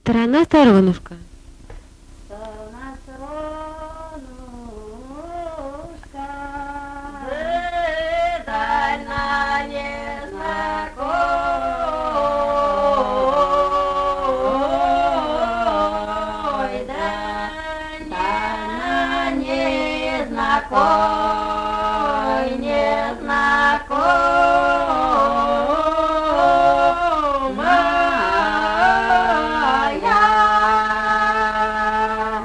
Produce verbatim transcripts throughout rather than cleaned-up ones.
Сторона сторонушка. Сторона сторонушка, дальна незнакомой, дальна незнакомой, незнакомая,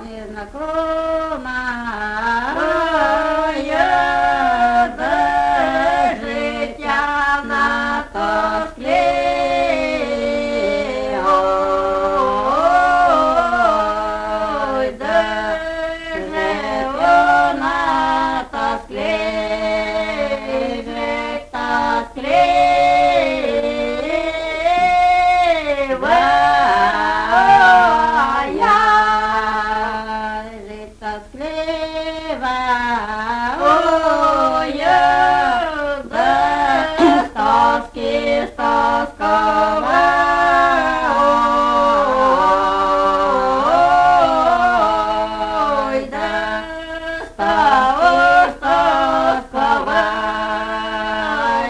незнакомая, до життя на тосклі. Ой, де же вона тосклі, жить тоскливая, жить тосклива, ой, без тоски стоскова. Ой, де стос тосковай,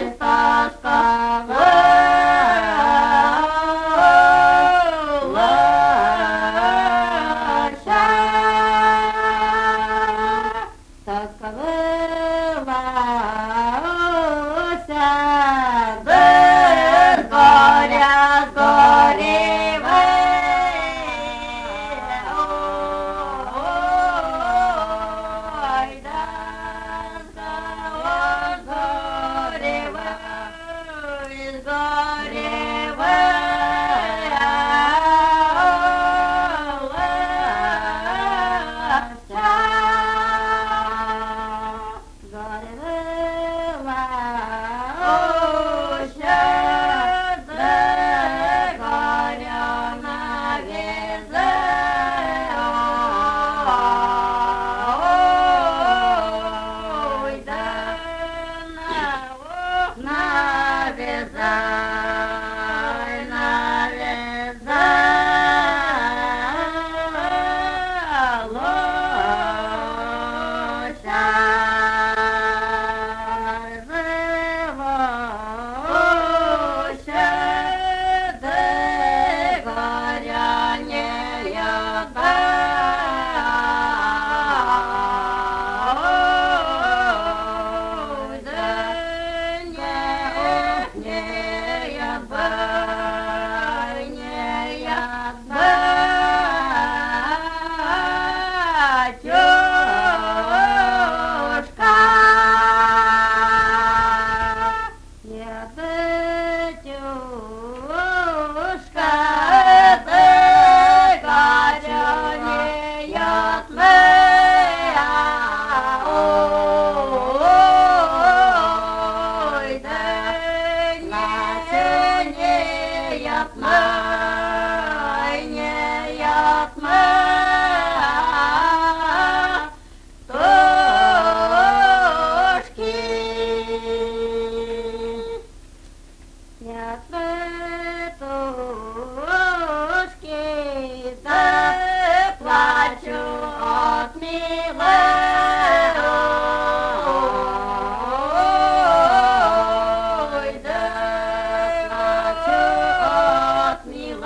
тосковалася, без горя згоріве. Ой, да згоріве, згоріве. Навязай, навязалося живося, де горя не яда. Ой, де не, не яда, не яда, тёшка, яда, тёшка, де горя не ятме. Ой, де наче не ятме, не ятме, тошки, ятме тошки, де плачу от милого. Ой, де плачу от милого.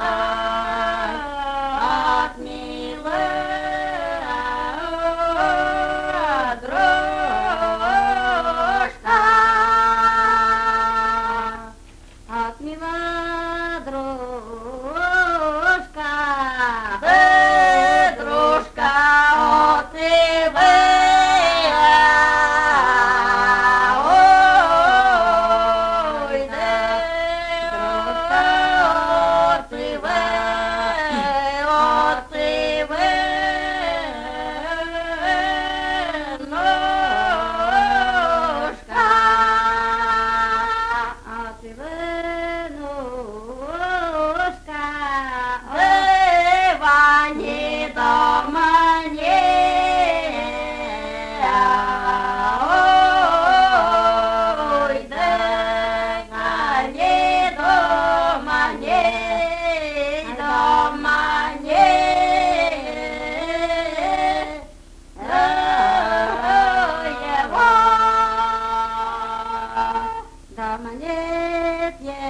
Та мене п'є